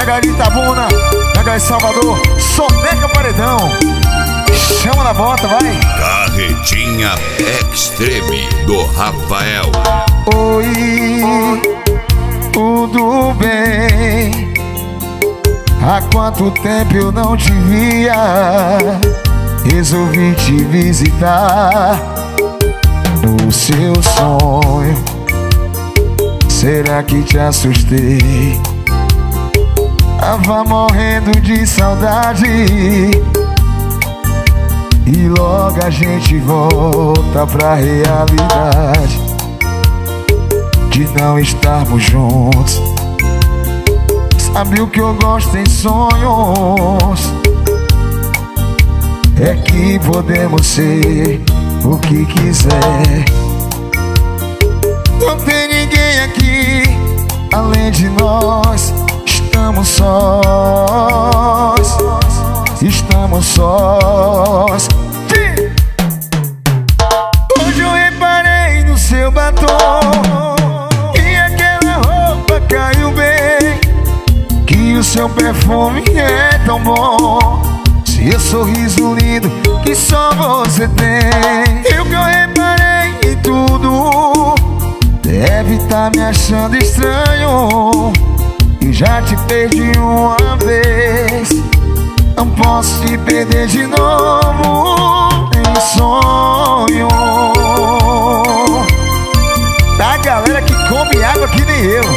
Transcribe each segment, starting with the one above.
galera de Itabuna, na galera de Salvador, Soneca Paredão. Chama na bota, vai. Carretinha Extreme do Rafael. Oi, tudo bem? Há quanto tempo eu não te via? Resolvi te visitar no seu sonho. Será que te assustei? Tava morrendo de saudade e logo a gente volta pra realidade de não estarmos juntos. Sabe o que eu gosto em sonhos? É que podemos ser o que quiser. Não tem ninguém aqui além de nós. Estamos sós. Estamos sós. Hoje eu reparei no seu batom e aquela roupa caiu bem. Que o seu perfume é tão bom. Seu sorriso lindo que só você tem. E o que eu reparei em tudo, deve tá me achando estranho. E já te perdi uma vez, não posso te perder de novo em sonho. Da galera que come água que nem eu.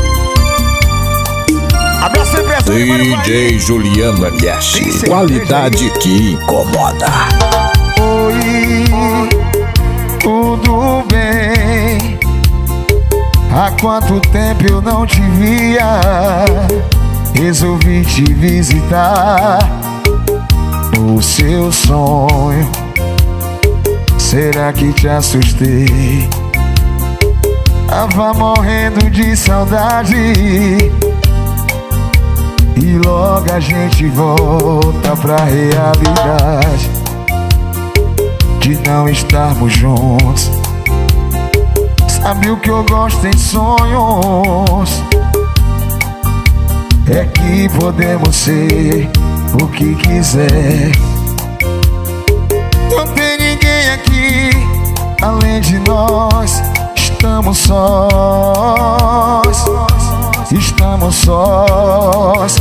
Abraço aí, DJ Juliano MS, qualidade que incomoda. Oi, tudo bem? Há quanto tempo eu não te via? Resolvi te visitar no seu sonho. Será que te assustei? Tava morrendo de saudade e logo a gente volta pra realidade de não estarmos juntos. Sabe o que eu gosto em sonhos? É que podemos ser o que quiser. Não tem ninguém aqui além de nós. Estamos sós. Estamos sós.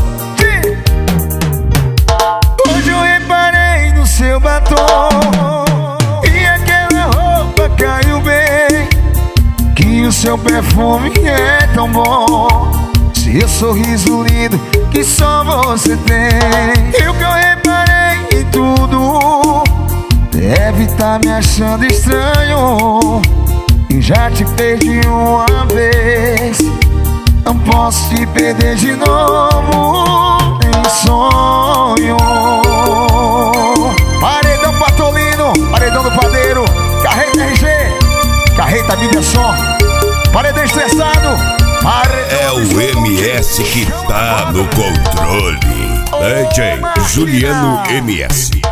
Hoje eu reparei no seu batom e aquela roupa caiu bem. Que o seu perfume é tão bom. Seu sorriso lindo que só você tem. E o que eu reparei em tudo, deve tá me achando estranho. E já te perdi uma vez, não posso te perder de novo em sonho. Paredão Patolino, paredão do padeiro, carreta RG, carreta mídia som, paredão estressado, paredão. É o MS que tá no controle. DJ Juliano MS.